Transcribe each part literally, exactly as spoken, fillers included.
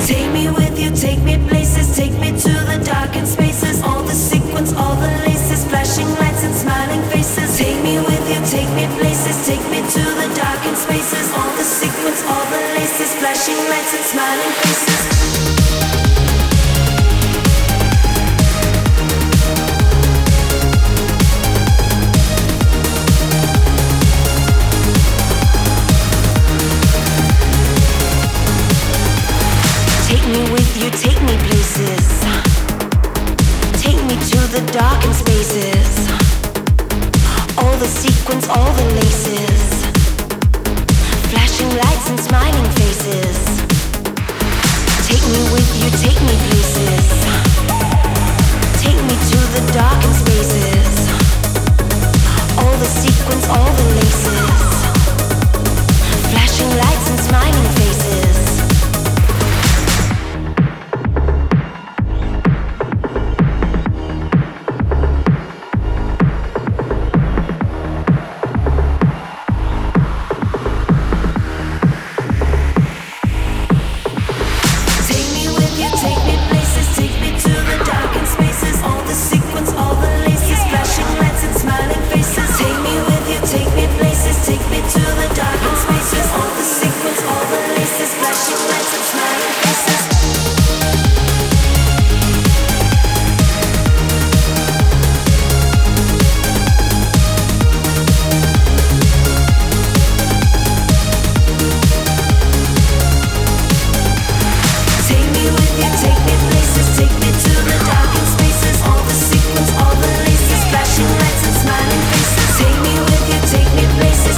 Take me with you, take me places, take me to the darkened spaces. All the sequins, all the laces, flashing lights and smiling faces. Take me with you, take me places, take me to the darkened spaces. All the sequins, all the laces, flashing lights and smiling faces. Take me with you, take me places. Take me to the darkened spaces. All the sequins, all the laces, flashing lights and smiling faces. Take me with you, take me places. Take me to the darkened spaces. All the sequins, all the laces, flashing lights and smiling faces.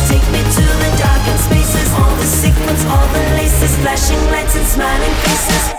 Flashing lights and smiling faces.